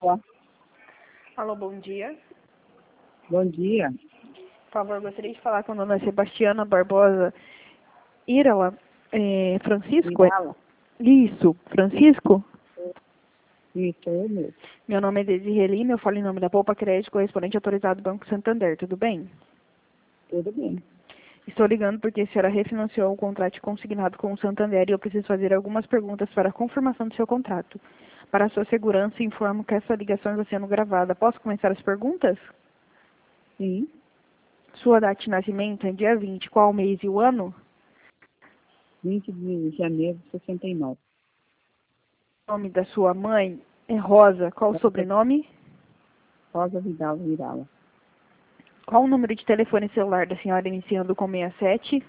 Olá, Alô, bom dia. bom dia. Por favor, gostaria de falar com a dona Sebastiana Barbosa Irala Francisco. Mirala? Isso, Francisco. Isso, eu mesmo. Meu nome é Desirelina, eu falo em nome da Poupa Crédito, correspondente autorizado do Banco Santander, tudo bem? Tudo bem. Estou ligando porque a senhora refinanciou o contrato consignado com o Santander e eu preciso fazer algumas perguntas para a confirmação do seu contrato. Para a sua segurança, informo que essa ligação está sendo gravada. Posso começar as perguntas? Sim, Sua data de nascimento é dia 20, qual mês e o ano? 20 de janeiro de 69. O nome da sua mãe é Rosa. Qual o sobrenome? Rosa Vidal Mirala. Qual o número de telefone celular da senhora iniciando com 67?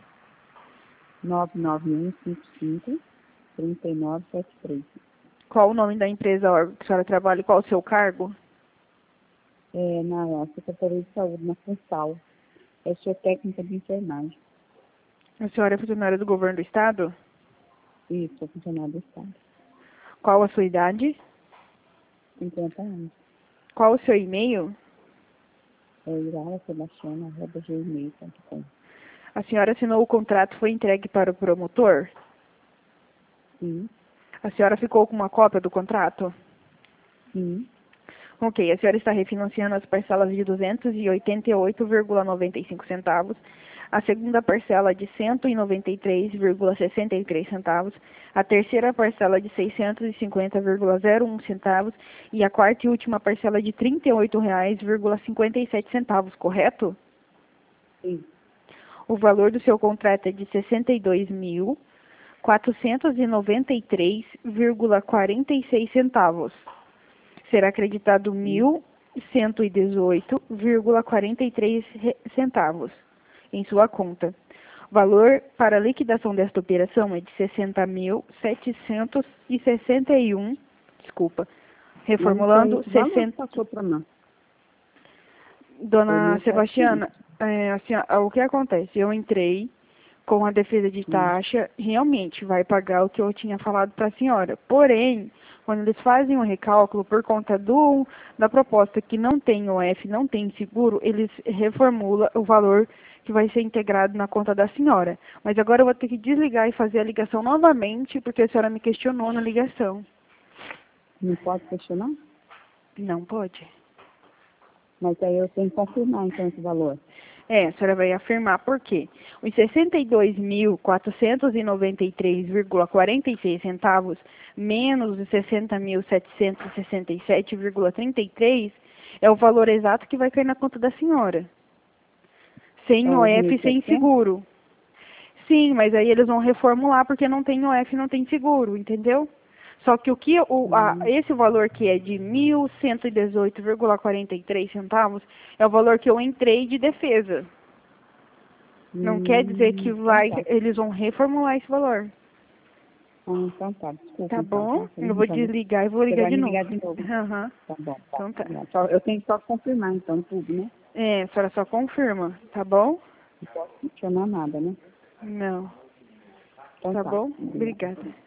99155-3973. Qual o nome da empresa órgão que a senhora trabalha e qual o seu cargo? É na Secretaria de Saúde, na Funsal. Eu sou técnica de enfermagem. A senhora é funcionária do governo do estado? Isso, sou funcionária do Estado. Qual a sua idade? 50 anos. Qual o seu e-mail? É iralasebastiana@gmail.com. A senhora assinou o contrato e foi entregue para o promotor? Sim, A senhora ficou com uma cópia do contrato? sim, Ok, a senhora está refinanciando as parcelas de 288,95 centavos, a segunda parcela de 193,63 centavos, a terceira parcela de 650,01 centavos e a quarta e última parcela de R$ 38,57 centavos, correto? sim. O valor do seu contrato é de R$ 62.493,46 centavos. Será acreditado Sim. 1.118,43 centavos em sua conta. O valor para a liquidação desta operação é de 60.761, desculpa, Mas não foi reformulando, esse valor que passou para nós. Foi Dona 1.700. Sebastiana, o que acontece? Eu entrei com a defesa de taxa, realmente vai pagar o que eu tinha falado para a senhora. Porém, quando eles fazem um recálculo por conta da proposta que não tem OF, não tem seguro, eles reformulam o valor que vai ser integrado na conta da senhora. Mas agora eu vou ter que desligar e fazer a ligação novamente, porque a senhora me questionou na ligação. Não pode questionar? Não pode. Mas aí eu tenho que confirmar, então, esse valor. A senhora vai afirmar por quê? Os 62.493,46 centavos menos os 60.767,33 é o valor exato que vai cair na conta da senhora. Sem É os OF e sem 1.700? seguro. Sim, mas aí eles vão reformular porque não tem OF e não tem seguro, entendeu? Só que esse valor que é de 1.118,43 centavos é o valor que eu entrei de defesa. Não quer dizer que Então tá. eles vão reformular esse valor. Então tá, desculpa Tá então, bom? tá? Eu vou desligar e vou Você ligar vai de me novo. ligar de novo. Aham. Tá bom, tá. Então tá. Eu tenho que só confirmar, então, tudo, né? A senhora só confirma, tá bom? Não posso questionar nada, né? Não. Então Tá tá. bom? Obrigada. Obrigada.